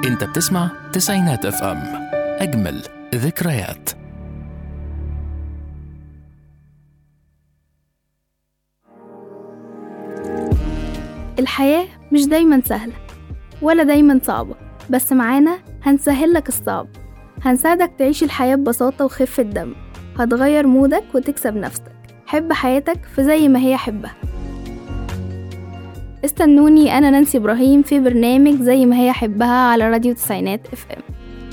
انت بتسمع تسعينات اف ام، اجمل ذكريات. الحياة مش دايما سهلة ولا دايما صعبة، بس معانا هنسهل لك الصعب، هنساعدك تعيش الحياة ببساطة وخفة دم، هتغير مودك وتكسب نفسك. حب حياتك في زي ما هي حبها. استنوني أنا نانسي إبراهيم في برنامج زي ما هي حبها على راديو تسعينات اف ام.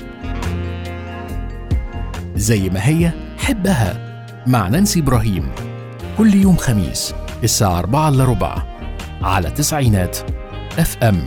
زي ما هي حبها مع نانسي إبراهيم، كل يوم خميس الساعة 4:15 على تسعينات اف ام.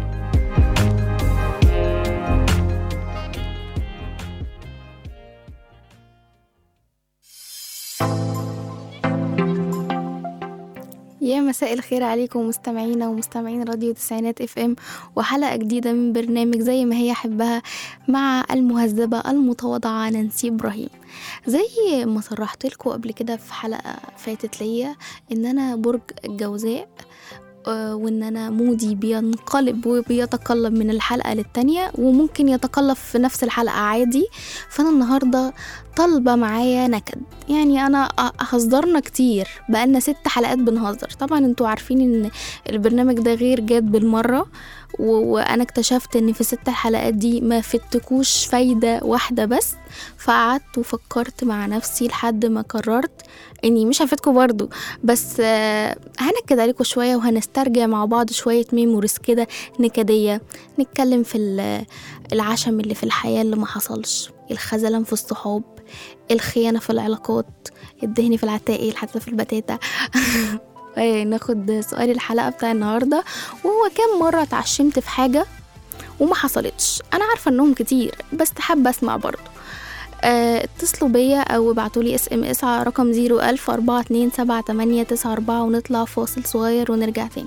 يا مساء الخير عليكم مستمعينا ومستمعين راديو تسعينات اف ام، وحلقة جديدة من برنامج زي ما هي حبها مع المهذبة المتواضعة نانسي إبراهيم. زي ما صرحت لكم قبل كده في حلقة فاتت ليا ان انا برج الجوزاء، وان انا مودي بينقلب وبيتقلب من الحلقة للتانية، وممكن يتقلب في نفس الحلقة عادي. فانا النهاردة طالبة معايا نكد، يعني انا هزرنا كتير، بقالنا 6 حلقات بنهزر. طبعا انتوا عارفين ان البرنامج ده غير جاد بالمرة، وانا اكتشفت ان في 6 حلقات دي ما فتكوش فايدة واحدة بس. فقعدت وفكرت مع نفسي لحد ما قررت اني مش هفتكوا برضو، بس هنكد عليكم شوية وهنسترجع مع بعض شوية ميموريز كده نكدية. نتكلم في العشم اللي في الحياة اللي ما حصلش، الخذلان في الصحاب، الخيانة في العلاقات، الدهن في العتاقي، الحتة في البتاتة. ناخد سؤال الحلقة بتاع النهاردة، وهو كم مرة اتعشمت في حاجة وما حصلتش؟ انا عارفة انهم كتير، بس حابة اسمع برضو. اتصلوا بيا او ابعتولي SMS على رقم 010427894 ونطلع فاصل صغير ونرجع تاني.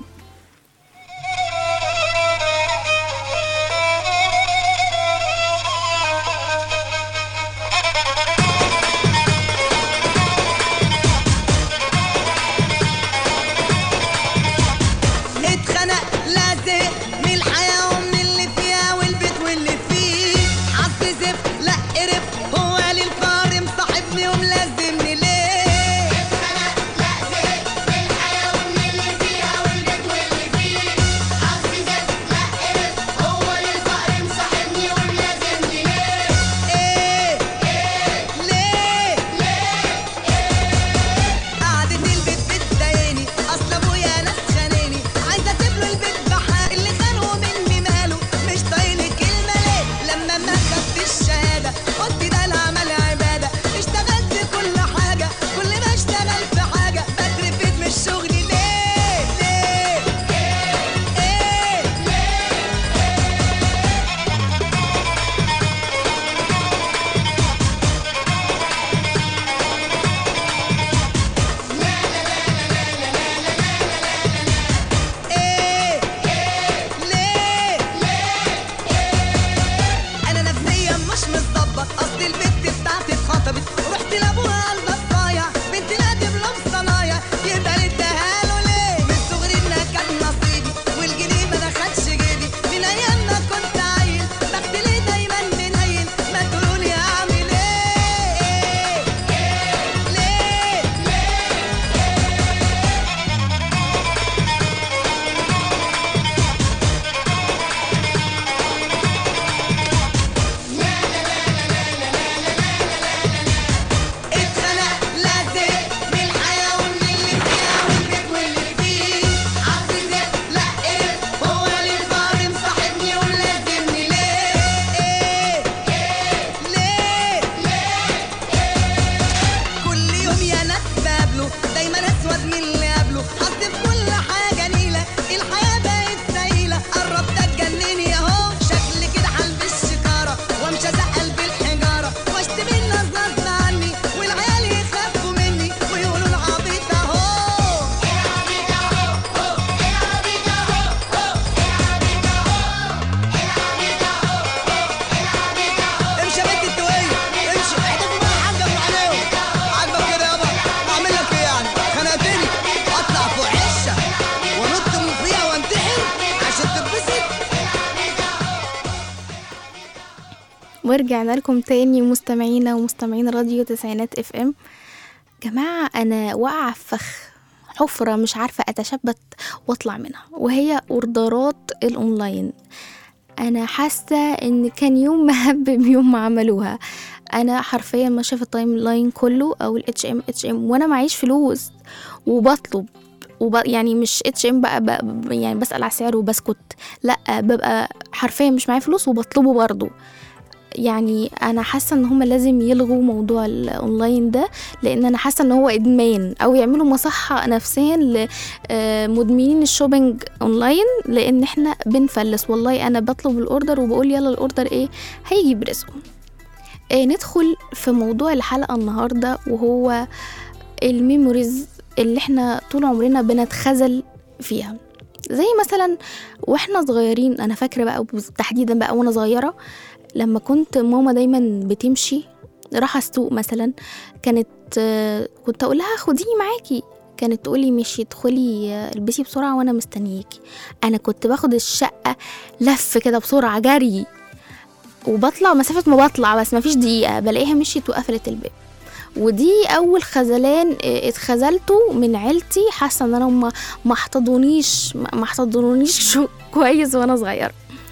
ورجعنا لكم تاني مستمعينا ومستمعين راديو تسعينات اف ام. جماعة أنا واقعة في حفرة مش عارفة أتشبت وأطلع منها، وهي أوردرات الأونلاين. أنا حاسة إن كان يوم مهبب يوم ما عملوها. أنا حرفيا ماشية في التايم لاين كله أو ال HM وأنا معيش فلوس وبطلب يعني مش HM بقى يعني بسأل على السعر وبسكت، لأ ببقى حرفيا مش معايا فلوس وبطلبه برضو. يعني انا حاسه ان هم لازم يلغوا موضوع الاونلاين ده، لان انا حاسه ان هو ادمان، او يعملوا مصحه نفسيا لمدمنين الشوبينج اونلاين، لان احنا بنفلس. والله انا بطلب الاوردر وبقول يلا الاوردر ايه هيجي برزقه. ندخل في موضوع الحلقه النهارده، وهو الميموريز اللي احنا طول عمرنا بنتخزل فيها. زي مثلا واحنا صغيرين، انا فاكره بقى تحديدا بقى وانا صغيره، لما كنت ماما دايما بتمشي راح السوق مثلا، كنت اقول لها خديني معاكي، كانت تقولي مشي ادخلي البسي بسرعه وانا مستنياكي. انا كنت باخد الشقه لف كده بسرعه جري، وبطلع مسافه ما بطلع بس ما فيش دقيقه بلاقيها مشيت وقفلت الباب. ودي اول خذلان اتخذلته من عيلتي، حاسه ان انا ما احتضنونيش كويس وانا صغيره.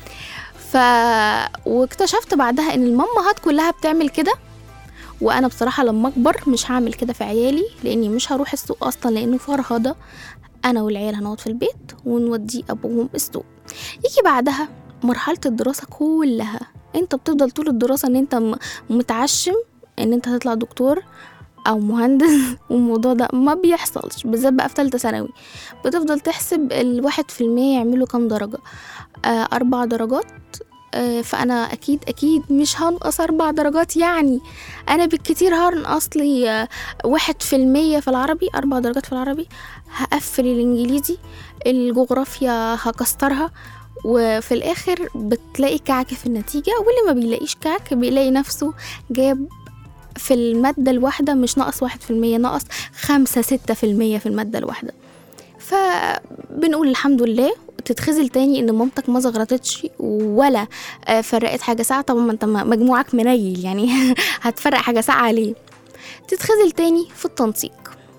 واكتشفت بعدها ان المامهات كلها بتعمل كده، وانا بصراحه لما اكبر مش هعمل كده في عيالي، لاني مش هروح السوق اصلا لانه فرهضه. انا والعيال هنقعد في البيت ونودي ابوهم السوق. يجي بعدها مرحله الدراسه كلها، انت بتفضل طول الدراسه ان انت متعشم ان انت هتطلع دكتور او مهندس، والموضوع ده ما بيحصلش، بالذات بقى في ثالثه ثانوي. بتفضل تحسب 1% يعملوا كام درجه، 4 درجات. فأنا أكيد مش هنقص 4 درجات، يعني أنا بالكتير هنقص لي 1% في العربي، 4 درجات في العربي. هقفل الإنجليزي، الجغرافيا هكسترها، وفي الآخر بتلاقي كعك في النتيجة. واللي ما بيلاقيش كعك بيلاقي نفسه جاب في المادة الواحدة مش نقص 1%، نقص 5-6% في المادة الواحدة. فبنقول الحمد لله. تتخزل تاني ان مامتك ما زغرتتش ولا فرقت حاجه ساعه. طبعا ما انت مجموعك منيل يعني هتفرق حاجه ساعه ليه. تتخزل تاني في التنسيق،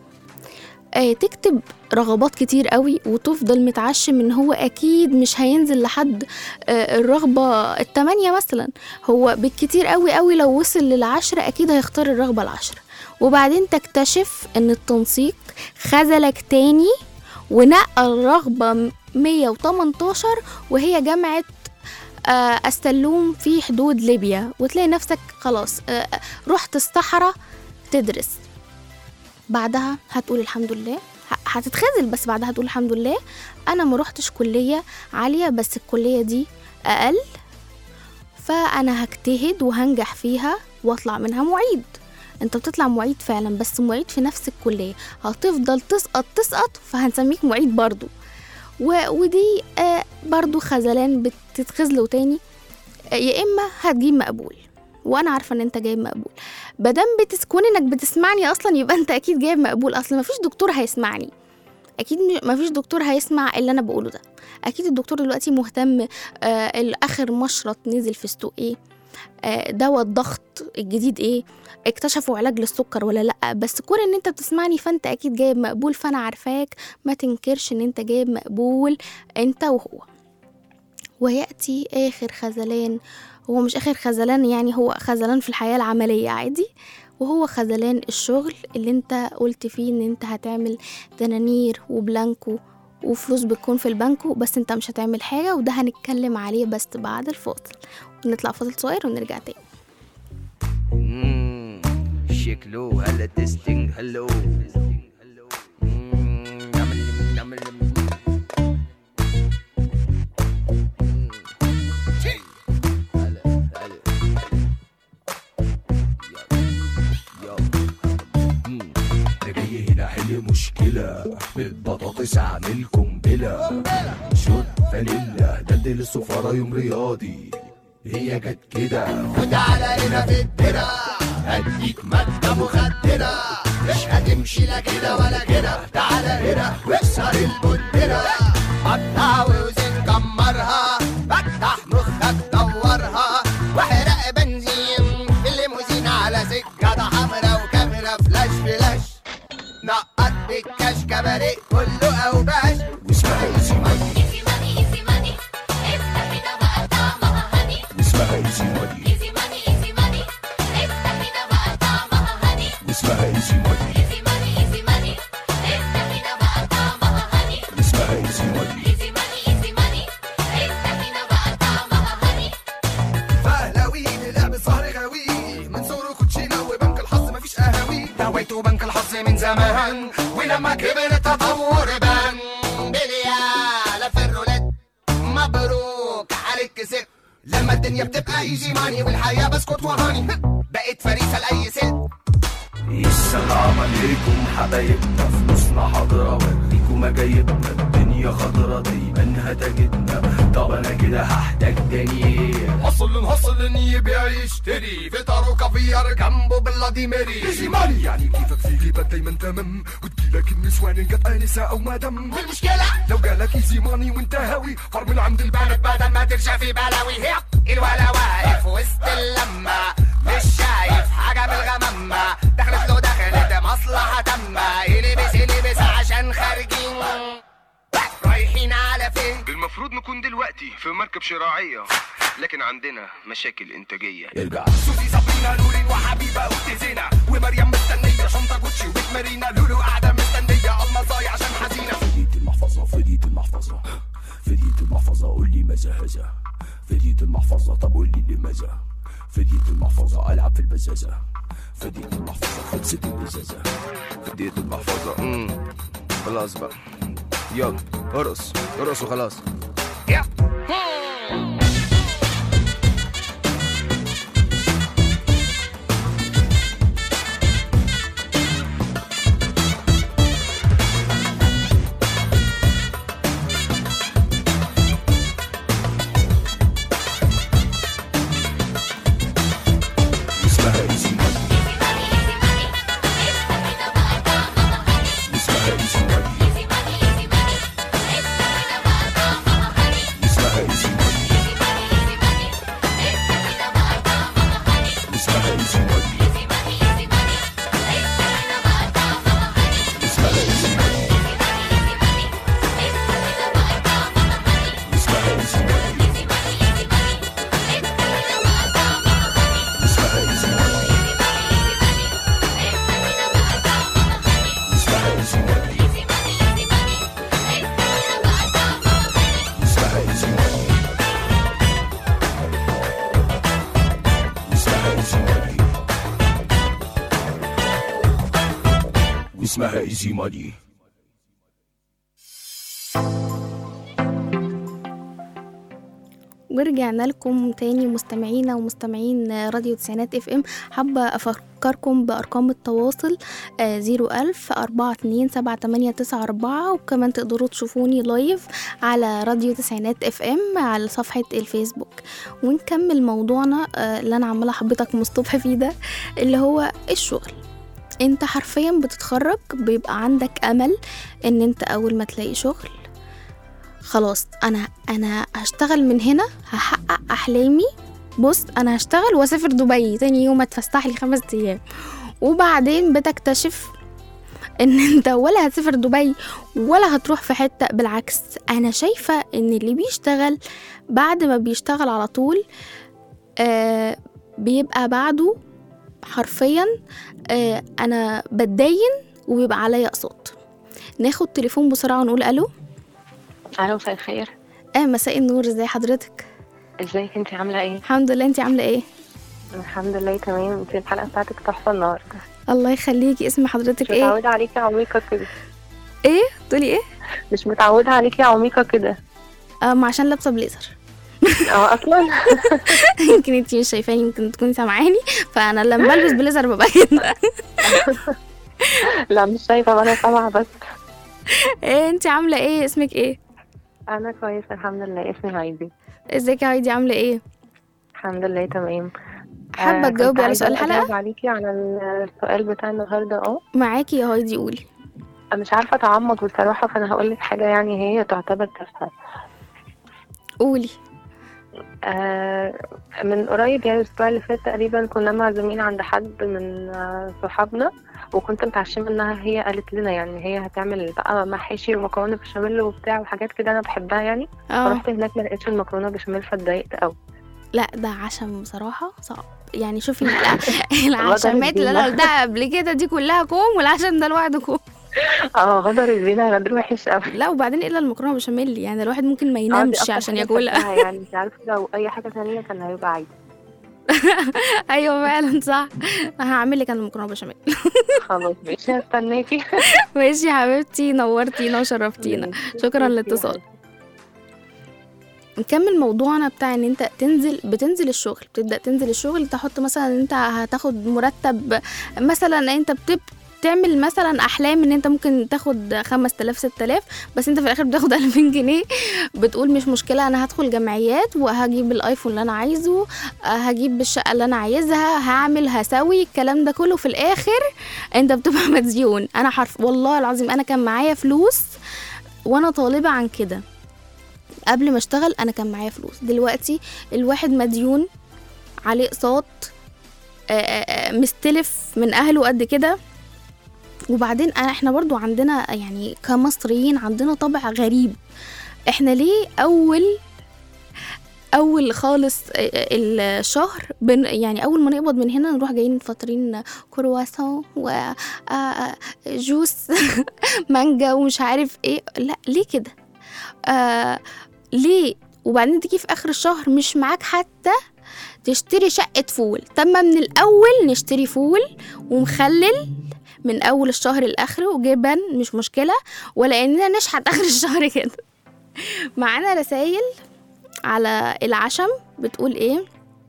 تكتب رغبات كتير قوي وتفضل متعشم ان هو اكيد مش هينزل لحد الرغبة 8 مثلا، هو بالكتير قوي لو وصل لل10 اكيد هيختار الرغبة 10. وبعدين تكتشف ان التنسيق خزلك تاني ونقى الرغبة 118 وهي جامعة السلوم في حدود ليبيا، وتلاقي نفسك خلاص رحت الصحراء تدرس. بعدها هتقول الحمد لله، هتتخزل، بس بعدها هتقول الحمد لله انا ما روحتش كلية عالية، بس الكلية دي اقل، فانا هجتهد وهنجح فيها واطلع منها معيد. انت بتطلع معيد فعلا، بس معيد في نفس الكلية، هتفضل تسقط فهنسميك معيد برضو. ودي برضو خزلان بتتخزله تاني. يا اما هتجيب مقبول، وانا عارفه ان انت جايب مقبول، بدم بتسكون انك بتسمعني اصلا يبقى انت اكيد جايب مقبول. اصلا مفيش دكتور هيسمعني، اكيد مفيش دكتور هيسمع اللي انا بقوله ده. اكيد الدكتور دلوقتي مهتم الاخر مشرط نزل في السوق ايه، دواء الضغط الجديد ايه، اكتشفوا علاج للسكر ولا لا. بس كون ان انت بتسمعني فانت اكيد جايب مقبول، فانا عارفاك ما تنكرش ان انت جايب مقبول انت وهو. ويأتي اخر خزلان، هو مش اخر خزلان يعني، هو خزلان في الحياة العملية عادي، وهو خزلان الشغل اللي انت قلت فيه ان انت هتعمل دنانير وبلانكو وفلوس بتكون في البنكو، بس انت مش هتعمل حاجة. وده هنتكلم عليه بس بعد الفاصل، ونطلع فاصل صغير ونرجع تاني. شكله هلا تستنج هلو مشكلة بالبطاطس عامل قنبلة، شوت فانيلا دلدل السفارة يوم رياضي، هي جت كده وتعالى هنا في الدرة هديك مادة مخدرة، مش هتمشي لا كده ولا كده، تعالى هنا واكسر البندرة، قطع ووزن كمرها، فتح مخك دورها، واحرق بنزين لما كبر التطور بان بليالة في الرولات. مبروك عليك كسبت لما الدنيا بتبقى ايزي ماني والحياة بسكوت وهاني. بقيت فريسة لأي ست. السلام عليكم حبايبنا، فلوسنا حاضرة وريكم مجايبنا، الدنيا خضرة دايما هتجدنا. طب انا كده هحتاج دنيا هصل يبيع يشتري فطار وكافيار جنبه بلادي ماري. ايزي ماني يعني كيفك في جيبك دايما تمام، وتجيلك النسوان ان جت انسة او مدام. المشكلة لو جالك ايزي ماني وانت هاوي فرمل عند البلد بدل ما ترجع في بلاوي. هي الولا واقف وسط اللمة مش شايف حاجة بالغمامة، دخلت له دخلت مصلحة تامة. يلبس عشان خارجين رايحين على فين؟ المفروض نكون دلوقتي في مركب شراعية، لكن عندنا مشاكل إنتاجية. ارجع سوزي صابرينا نورين وحبيبة وتزينة ومريم مستنية شنطة جوتشي وبيت مارينا. لولو قاعدة مستنية المصاي عشان حزينة. فديت المحفظة فديت المحفظة فديت المحفظة قول لي ماذا هذا. فديت المحفظة طب قول لي لماذا. فديت المحفظة ألعب في البزازة. فديت المحفظة خلصت البزازة. فديت المحفظة خلاص بقى يلا ارقص وخلاص. اسمها ايزي ماني. ورجعنا لكم تاني مستمعينا ومستمعين راديو تسعينات اف ام. حابة افكركم بارقام التواصل 010427894، وكمان تقدروا تشوفوني لايف على راديو تسعينات اف ام على صفحة الفيسبوك. ونكمل موضوعنا اللي انا عمالة حبيتك من الصبح فيه ده، اللي هو الشغل. انت حرفيا بتتخرج بيبقى عندك امل ان انت اول ما تلاقي شغل خلاص انا هشتغل من هنا، هحقق احلامي. بص انا هشتغل واسافر دبي تاني يوم اتفسح لي 5 ايام. وبعدين بتكتشف ان انت ولا هتسافر دبي ولا هتروح في حتة. بالعكس انا شايفة ان اللي بيشتغل بعد ما بيشتغل على طول بيبقى بعده حرفيا انا بتدين وبيبقى عليا اقساط. ناخد تليفون بسرعة ونقول الو. الو مساء الخير. مساء النور، ازي حضرتك؟ ازيك انتي عامله ايه؟ الحمد لله، انتي عامله ايه؟ الحمد لله تمام. انتي الحلقه بتاعتك تحفه النهارده. الله يخليكي. اسم حضرتك ايه؟ مش متعوده عليكي عميقه كده. ايه تقولي ايه؟ مش متعوده عليكي عميقه كده. ما عشان لابسه بليزر. اصلا يمكن انتي مش شايفاني، يمكن تكوني سامعاني، فانا لما بلبس بليزر ببقى كده. لا مش شايفه، انا سامعه بس. ايه انتي عامله ايه؟ اسمك ايه؟ انا كويسه الحمد لله. اسمي هايدي. ازيك يا هايدي؟ عامله ايه؟ الحمد لله تمام. حابه تجاوبي على سؤال الحلقه؟ اجاوب عليكي على السؤال بتاع النهارده. معاكي يا هايدي، قولي. مش عارفه اتعمق بصراحه، فانا هقول لك حاجه يعني هي تعتبر تافهه. قولي. من قريب يعني الاسبوع اللي فات تقريبا كنا معزومين عند حد من صحابنا، وكنت متعشمه منها. هي قالت لنا يعني هي هتعمل بقى محاشي ومكرونه بشاميل وبتاع وحاجات كده انا بحبها يعني. فرحت هناك ما لقيتش المكرونه بشاميل فاتضايقت قوي. لا ده عشم بصراحه صعب يعني. شوفي العشمات اللي انا قلتها قبل كده دي كلها كوم، والعشم ده لوحده كوم. غدر الزينة غدر وحش قوي. لا وبعدين الا المكرونه بشاميل يعني الواحد ممكن ما ينامش عشان ياكلها. يعني انت عارفه لو اي حاجه ثانيه كان هيبقى عادي. ايوه فعلا صح. هعمل لك انا مكرونه بشاميل. خلاص ماشي هستناكي. ماشي يا حبيبتي، نورتينا وشرفتينا. شكرا للاتصال. نكمل موضوعنا بتاع ان انت بتنزل الشغل، بتبدا تنزل الشغل، تحط مثلا ان انت هتاخد مرتب، مثلا انت تعمل مثلا احلام ان انت ممكن تاخد 5000 6000، بس انت في الاخر بتاخد 2000 جنيه. بتقول مش مشكله، انا هدخل جمعيات وهجيب الايفون اللي انا عايزه، هجيب الشقه اللي انا عايزها، هعمل هسوي الكلام ده كله، في الاخر انت بتبقى مديون. انا والله العظيم انا كان معايا فلوس وانا طالبه عن كده، قبل ما اشتغل انا كان معايا فلوس. دلوقتي الواحد مديون، عليه اقساط، مستلف من اهله قد كده. وبعدين احنا برضو عندنا يعني كمصريين عندنا طبع غريب. احنا ليه اول خالص الشهر يعني اول ما نقبض من هنا نروح جايين فاطرين كرواسون وجوس مانجا ومش عارف ايه؟ لا ليه كده؟ ليه؟ وبعدين تيجي في اخر الشهر مش معاك حتى تشتري شقة فول. طب ما من الاول نشتري فول ومخلل من اول الشهر لاخره وجبن، مش مشكلة، ولا اننا نشحت اخر الشهر كده. معانا رسائل على العشم بتقول ايه؟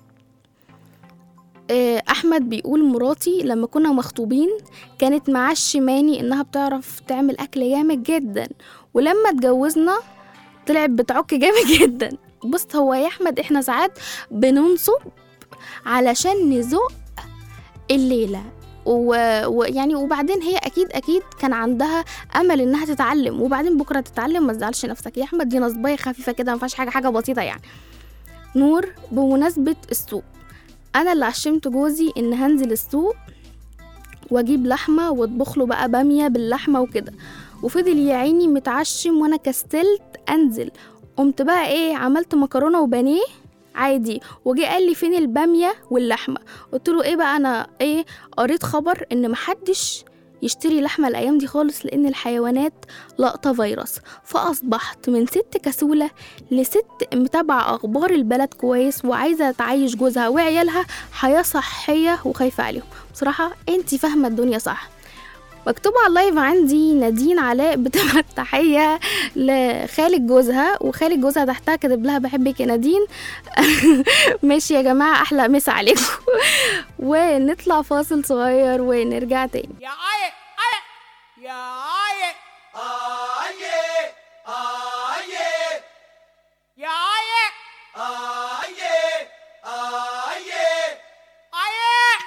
احمد بيقول مراتي لما كنا مخطوبين كانت معشماني انها بتعرف تعمل اكل جامد جدا، ولما اتجوزنا طلعت بتعك جامد جدا. بص هو يا احمد احنا ساعات بننصب علشان نزق الليله ويعني وبعدين هي اكيد كان عندها امل انها تتعلم، وبعدين بكره تتعلم. ما تزعلش نفسك يا احمد، دي نصبايه خفيفه كده، ما فيهاش حاجه بسيطه يعني. نور بمناسبه السوق، انا اللي عشمت جوزي ان هنزل السوق واجيب لحمه واطبخ له بقى باميه باللحمه وكده، وفضل يا عيني متعشم وانا كسلت انزل. قمت بقى ايه، عملت مكرونه وبانيه عادي، وجي قال لي فين الباميه واللحمه؟ قلت له ايه بقى، انا ايه قريت خبر ان محدش يشتري لحمه الايام دي خالص لان الحيوانات لقطه فيروس. فاصبحت من ست كسوله لست متابعه اخبار البلد كويس وعايزه تعيش جوزها وعيالها حياه صحيه وخايفه عليهم. بصراحه انتي فاهمه الدنيا صح. مكتوب على اللايف عندي نادين علاء بتبعت تحية لخالد جوزها، وخالد جوزها تحتها كاتب لها بحبك يا نادين. ماشي يا جماعة، أحلى مسا عليكم. ونطلع فاصل صغير ونرجع تاني. يا آيه آيه يا آيه آيه آيه يا آيه آيه آيه آيه.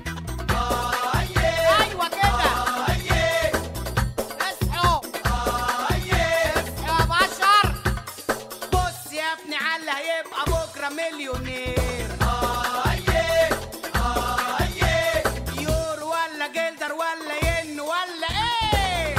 أيوة كده، اصحوا اصحوا يا بشر. بص يا ابني على هيبقى بكرة مليونير. يور ولا جلدر ولا ين ولا ايه؟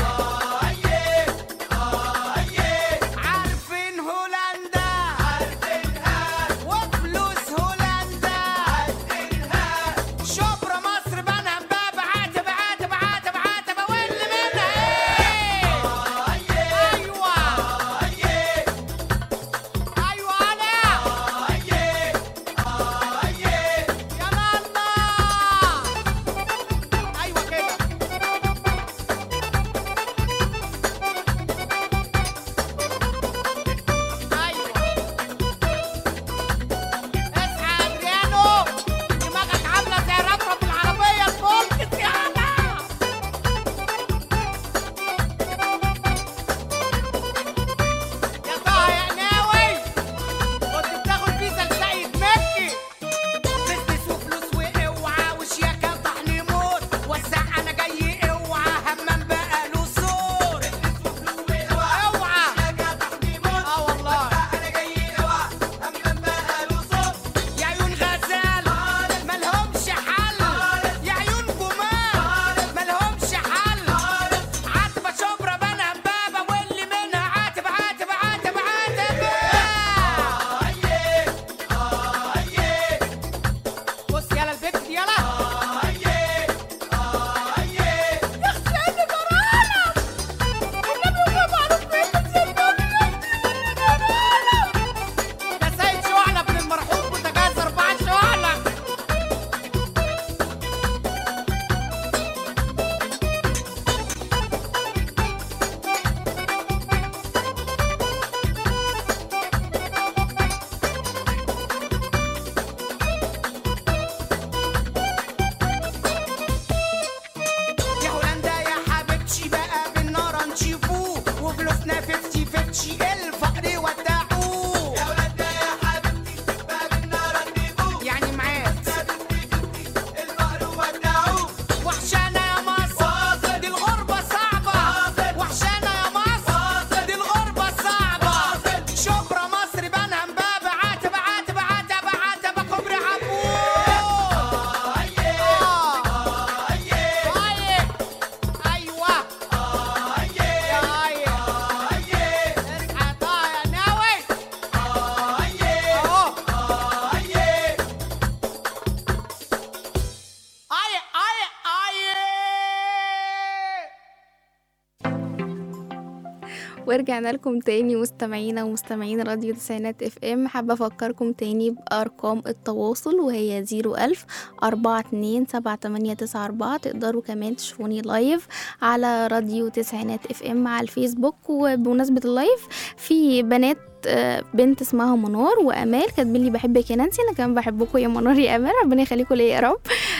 عارفين هولندا؟ عارفينها. وفلوس هولندا؟ عارفينها. شبرا مصر بنها باب عاتب عاتب عاتب عاتب، واللي منها ايه؟ ايوه ايوه انا ورجعنا لكم تاني مستمعينا ومستمعين راديو تسعينات اف ام. حابة افكركم تاني بارقام التواصل، وهي 01000 427894. تقدروا كمان تشوفوني لايف على راديو تسعينات اف ام على الفيسبوك. وبمناسبة اللايف، في بنات بنت اسمها منار وامال كاتبين لي بحبك يا نانسي. انا كمان بحبكم يا منار يا امال، ربنا يخليكم ليا يا رب.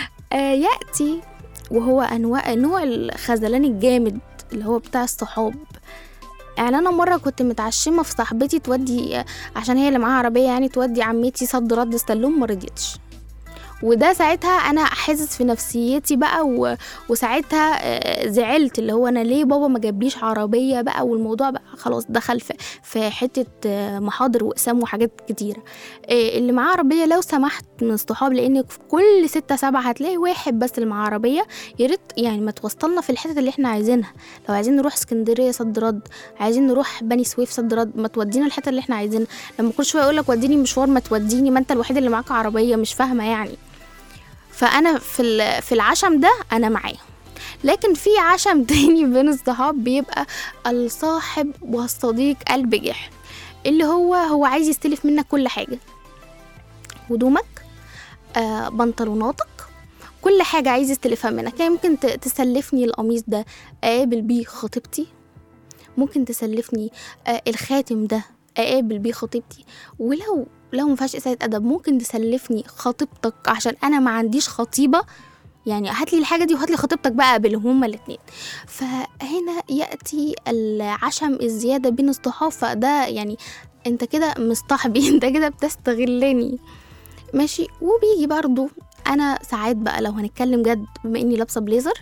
ياتي وهو نوع الخذلان الجامد اللي هو بتاع الصحاب. يعني انا مره كنت متعشمه في صاحبتي تودي، عشان هي اللي معاها عربيه، يعني تودي عمتي صد رد سلوم، ما رضيتش. وده ساعتها انا حاسس في نفسيتي بقى وساعتها زعلت، اللي هو انا ليه بابا ما جابليش عربيه بقى. والموضوع بقى خلاص دخل في حته محاضر واقسام وحاجات كتيره. اللي معاه عربيه لو سمحت من الصحاب، لان في كل 6-7 هتلاقي واحد بس اللي معاه عربيه، ياريت يعني ما توصلنا في الحتت اللي احنا عايزينها. لو عايزين نروح اسكندريه صد رد، عايزين نروح بني سويف صد رد، ما تودينا الحته اللي احنا عايزينها. لما كل شويه يقول لك وديني مشوار، ما توديني، ما انت الوحيد اللي معاك عربيه. مش فاهمه يعني. فانا في العشم ده انا معاه. لكن في عشم تاني بين الصحاب بيبقى الصاحب والصديق قلب جح، اللي هو عايز يستلف منك كل حاجه، هدومك، بنطلوناتك، كل حاجه عايز يستلفها منك. يعني ممكن تسلفني القميص ده اقابل بيه خطيبتي، ممكن تسلفني الخاتم ده اقابل بيه خطيبتي، ولو ما فيهاش اساءة ادب ممكن تسلفني خطيبتك عشان انا ما عنديش خطيبه. يعني هات لي الحاجه دي وهات لي خطيبتك بقى قابلهم هما الاثنين. فهنا ياتي العشم الزياده بين الصحاب. فده يعني انت كده مصطحبي، انت كده بتستغلني، ماشي. وبيجي برضو انا ساعات بقى لو هنتكلم جد، بما اني لابسه بليزر،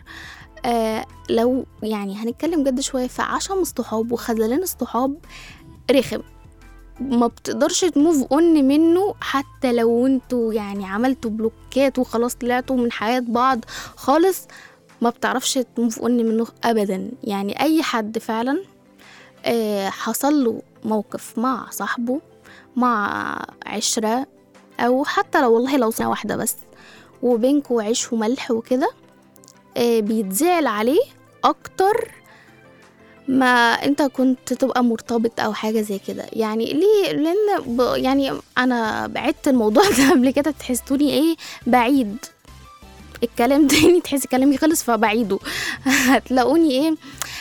لو يعني هنتكلم جد شويه، فعشم الصحاب وخذلان الصحاب رخم، ما بتقدرش تموف اون منه. حتى لو انتوا يعني عملتوا بلوكات وخلاص طلعتوا من حياة بعض خالص، ما بتعرفش تموف اون منه ابدا. يعني اي حد فعلا حصل له موقف مع صاحبه، مع عشرة، او حتى لو والله لو سنة واحدة بس وبينكوا عيش وملح وكده، بيتزعل عليه اكتر ما انت كنت تبقى مرتبط او حاجه زي كده. يعني ليه؟ لان يعني انا بعدت الموضوع ده قبل كده، تحسوني ايه بعيد الكلام تاني، تحسي كلامي خلص فبعيده. هتلاقوني ايه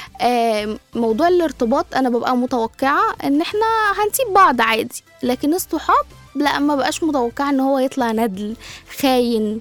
موضوع الارتباط انا ببقى متوقعه ان احنا هنسيب بعض عادي، لكن الصحاب لا، ما بقاش متوقعه ان هو يطلع ندل خاين،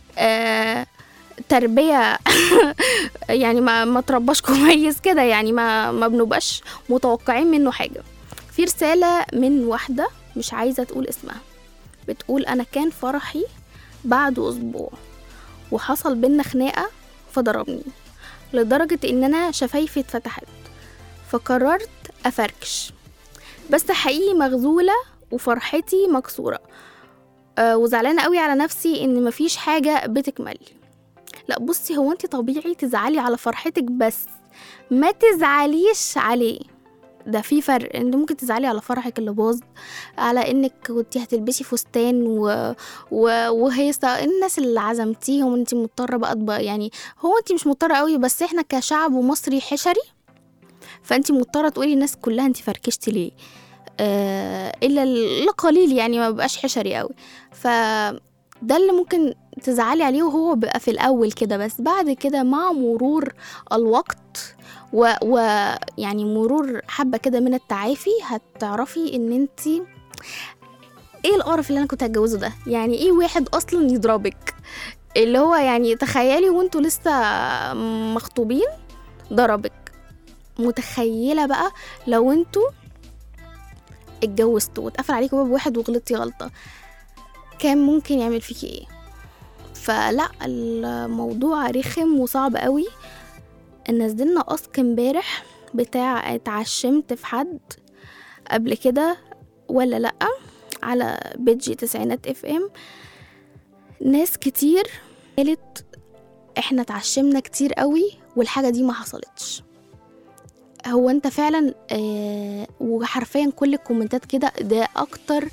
تربية يعني ما ترباش كويس كده. يعني ما بنبقاش متوقعين منه حاجة. في رسالة من واحدة مش عايزة تقول اسمها، بتقول أنا كان فرحي بعد أسبوع وحصل بينا خناقة فضربني لدرجة إن أنا شفايفي اتفتحت، فقررت أفركش، بس حقيقي مغزولة وفرحتي مكسورة، وزعلانة قوي على نفسي إن مفيش حاجة بتكمل. لا بصي، هو انت طبيعي تزعلي على فرحتك، بس ما تزعليش عليه. ده في فرق. انت ممكن تزعلي على فرحك اللي باظ، على انك كنتي هتلبسي فستان وهي الناس اللي عزمتيهم انت مضطره بقى يعني هو انت مش مضطره قوي، بس احنا كشعب مصري حشري، فانت مضطره تقولي الناس كلها انت فركشتي ليه، الا القليل يعني ما بقاش حشري قوي. ده اللي ممكن تزعلي عليه وهو بقى في الأول كده، بس بعد كده مع مرور الوقت يعني مرور حبة كده من التعافي، هتعرفي ان انتي ايه القرف اللي انا كنت هتجوزه ده. يعني ايه واحد اصلا يضربك، اللي هو يعني تخيلي وانتوا لسه مخطوبين ضربك، متخيلة بقى لو انتوا اتجوزتوا واتقفل عليكم باب واحد وغلطتي غلطة، كان ممكن يعمل فيكي ايه؟ فلا، الموضوع رخم وصعب قوي. نزلنا اسك امبارح بتاع اتعشمت في حد قبل كده ولا لا على بيجي تسعينات اف ام. ناس كتير قالت احنا اتعشمنا كتير قوي والحاجة دي ما حصلتش. هو انت فعلا وحرفيا كل الكومنتات كده. ده اكتر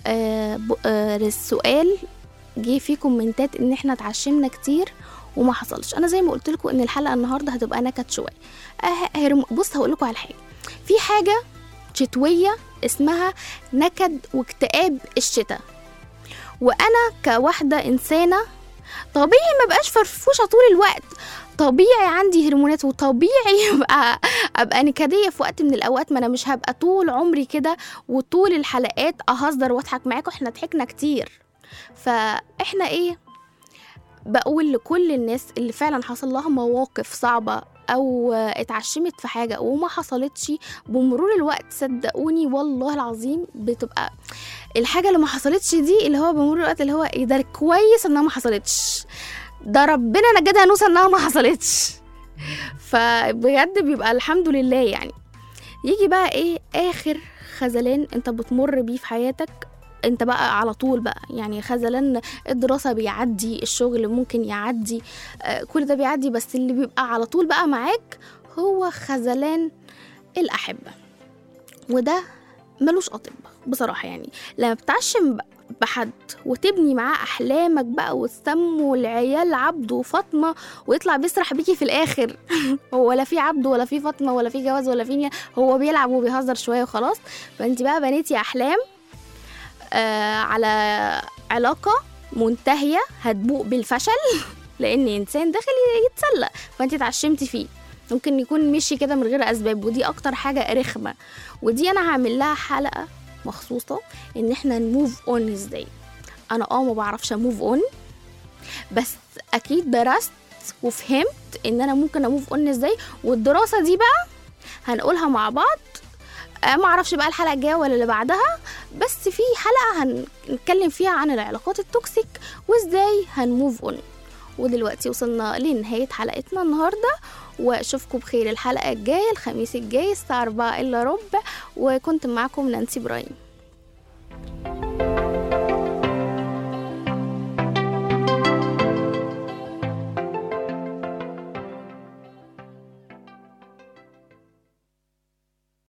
السؤال جه فيه كومنتات ان احنا اتعشمنا كتير وما حصلش. انا زي ما قلت لكم ان الحلقه النهارده هتبقى نكت شويه. بص هقول لكم على حاجه، في حاجة شتوية اسمها نكد واكتئاب الشتاء، وانا كواحدة انسانة طبيعي ما بقاش فرفوشة طول الوقت، طبيعي عندي هرمونات، وطبيعي ابقى نكدية في وقت من الاوقات. ما انا مش هبقى طول عمري كده وطول الحلقات اهزر واضحك معاكم، احنا ضحكنا كتير. فاحنا ايه، بقول لكل الناس اللي فعلا حصل لها مواقف صعبة او اتعشمت في حاجة وما حصلتش، بمرور الوقت صدقوني والله العظيم بتبقى الحاجة اللي ما حصلتش دي اللي هو بمرور الوقت اللي هو ايه ده كويس انها ما حصلتش، ده ربنا نجدها نوسة انها ما حصلتش. فبجد بيبقى الحمد لله. يعني يجي بقى ايه اخر خذلان انت بتمر بيه في حياتك، انت بقى على طول بقى يعني خذلان، الدراسة بيعدي، الشغل ممكن يعدي، كل ده بيعدي، بس اللي بيبقى على طول بقى معاك هو خذلان الأحبة. وده ملوش أطباء بصراحة. يعني لما بتعشم بحد وتبني معاه أحلامك بقى وتسموا العيال عبد وفاطمة ويطلع بيسرح بيكي في الآخر هو ولا في عبد ولا في فاطمة ولا في جواز ولا في هو بيلعب وبيهزر شوية وخلاص. فأنت بقى بنيتي أحلام على علاقة منتهية هتبوء بالفشل لأن إنسان داخل يتسلى فأنت اتعشمتي فيه، ممكن يكون مشي كده من غير أسباب، ودي أكتر حاجة رخمة. ودي أنا هعمل لها حلقة مخصوصة إن إحنا نموف أون إزاي. أنا ما بعرفش أموف أون، بس أكيد درست وفهمت إن أنا ممكن أموف أون إزاي، والدراسة دي بقى هنقولها مع بعض. ما اعرفش بقى الحلقه الجايه ولا اللي بعدها، بس في حلقه هنتكلم فيها عن العلاقات التوكسيك وازاي هنموف اون. ودلوقتي وصلنا لنهايه حلقتنا النهارده، واشوفكم بخير الحلقه الجايه الخميس الجاي الساعه 4:15، وكنت معكم نانسي إبراهيم.